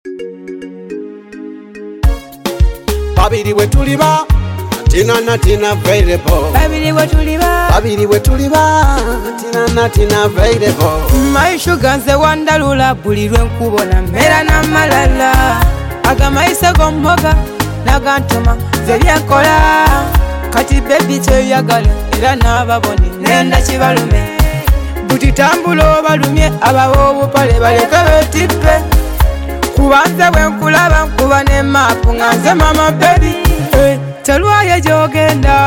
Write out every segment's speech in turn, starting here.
Babiri we tuliba Tina natina available. Babiri we tuliba Tina natina available. Maisha ganze wandalula bulirwe nkubona mera na malala agamaisa gommoga nagantuma zebyankola kati baby toyagala era nababone nenda kibalume butitambulo balumye abawo obupale baleke betippe kubanze bwenkulaba nkuba ne mapu nganze mama baby talwaye jogenda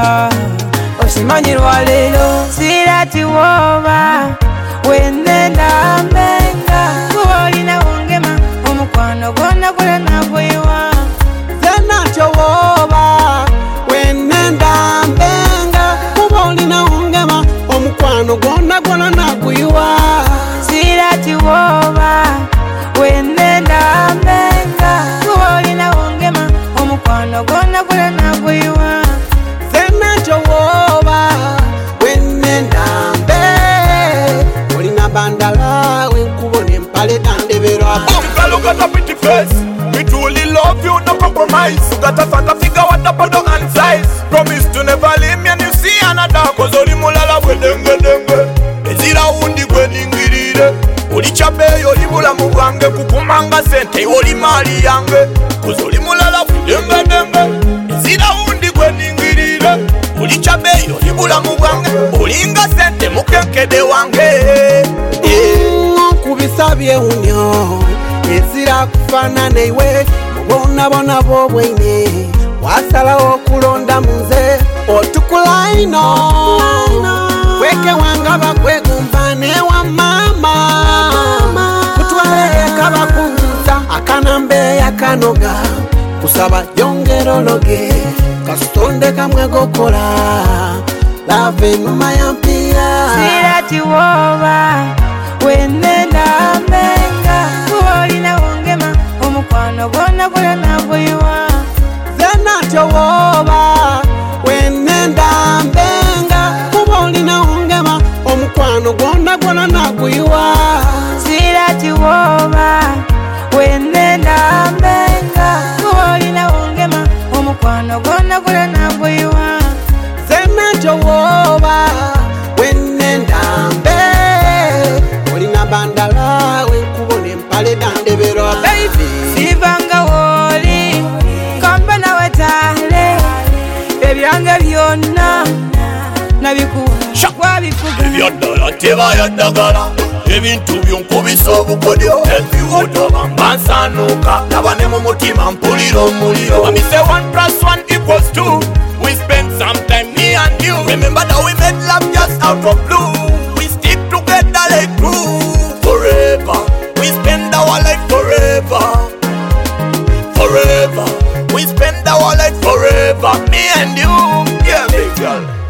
osimanyirwa lero sirati woba wenenda mbenga kuba olina wongema omukwano gonna gula nagwiwa Zenacho woba wenenda mbenga kuba olina wongema omukwano gonna gula nagwiwa sirati woba wenenda mbenga kuba olina wongema omukwano gonna gula nagwiwa Zenacho woba wenenda mbe olina bandala wenkubone mpale dandebera. Look at a pretty face. We truly love you, no compromise. You got a fat figure, what up on and size. Promise to never leave me and you see another. Cause only mulala we denge. Ezira undi kwe ningirire. Oli chabe yo libula mubange kukumanga sente oli mali yange. Cause only mulala we denge. Ezira undi kwe ningirire. Oli chabe yo libula mubange. Olinga sente mukenkede wange. Kubisabye unyo ezira kufana neiwe mubona bobweine wasalawo okulonda munze otukula ino weke wanga bakwegumpane wa mama kutwale kabakunza akanambe yakanoga kusaba yongerologe kasutonde kamwe gokola lave numa yampia sirati woba wenenda mbenga kuba olina wongema omukwano gonna gula nagwiwa Zenacho woba wenenda mbenga kuba olina wongema omukwano gonna gula nagwiwa sirati woba wenenda mbenga kuba olina wongema omukwano gonna gula nagwiwa Zenacho woba wenenda mbe olina bandala wenkubone mpale dandebera baby sivanga woli kamba nawe tale ebyange byonna nabikuwa wabifuga Ebyadala tebayadagala ebintu byonkubisa obukodyo ebiwotoba mbansanuka laba ne mu mutima mpulira omuliro Mami say 1+1 = 2. We spent some time me and you. Remember that we made love just out of blue. We stick together like glue forever. We spend our life forever. We spend our life forever. Me and you, yeah, big girl.